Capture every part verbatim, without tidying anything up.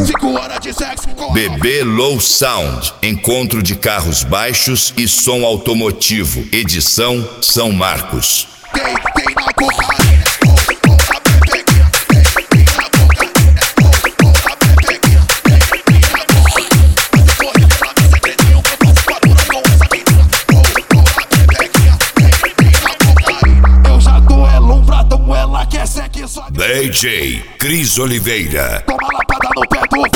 Cinco horas de sexo com a B B Low Sound, encontro de carros baixos e som automotivo. Edição São Marcos. Quem, quem na cocaína, oh, oh, na pepequinha. Quem na cocaína, oh, oh, na pepequinha. Quem na cocaína, você corre pela minha segredinho, que eu faço fatura com essa menina. Oh, oh, na pepequinha. Quem na cocaína, eu já tô é lombradão, ela quer ser que só D J Cris Oliveira. toma lapada no pé do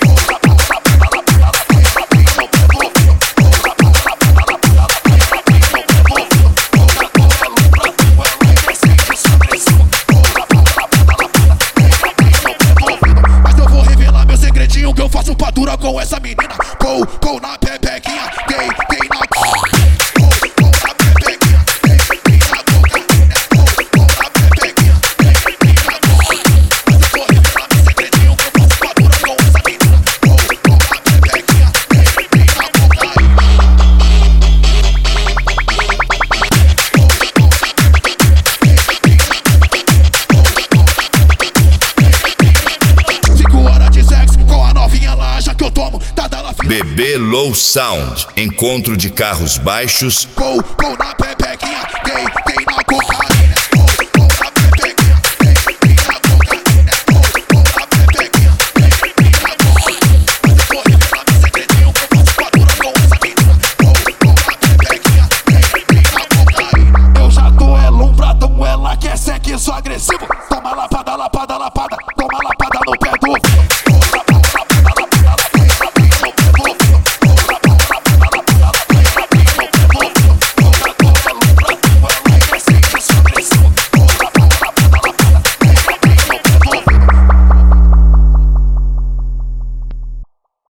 que eu faço padura com essa menina. Pou, pou na pepequinha. Quem, quem na cocaína. Pou, pou na pepequinha. Quem, quem na cocaína. Pou, pou na pepequinha. Quem, quem na cocaína. Você corre pela minha segredinho que eu faço padura com essa menina. Pou, pou na pepequinha. Quem, quem na cocaína. Cinco horas de sexo com a novinha lá, já que eu tomo, tá dela. B B Low Sound, encontro de carros baixos. Pou, pou na pepequinha.